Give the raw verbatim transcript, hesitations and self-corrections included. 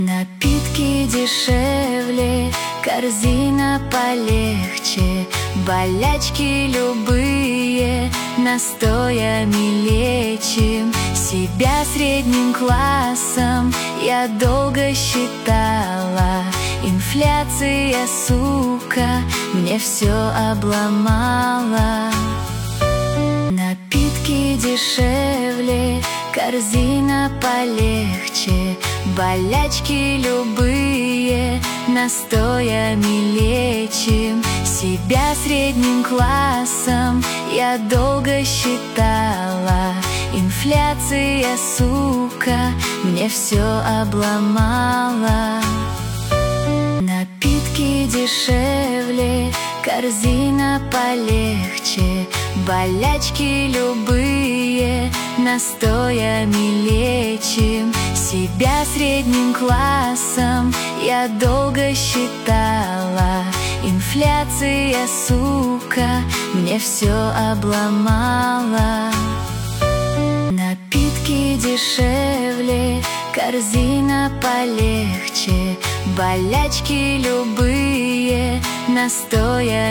Напитки дешевле, корзина полегче, болячки любые настоями лечим. Себя средним классом я долго считала. Инфляция, сука, мне все обломала. Напитки дешевле, корзина полегче, болячки любые настоями лечим. Себя средним классом я долго считала. Инфляция, сука, мне все обломала. Напитки дешевле, корзина полегче, болячки любые настоями лечим. Себя средним классом я долго считала. Инфляция, сука, мне все обломала. Напитки дешевле, корзина полегче, болячки любые настоями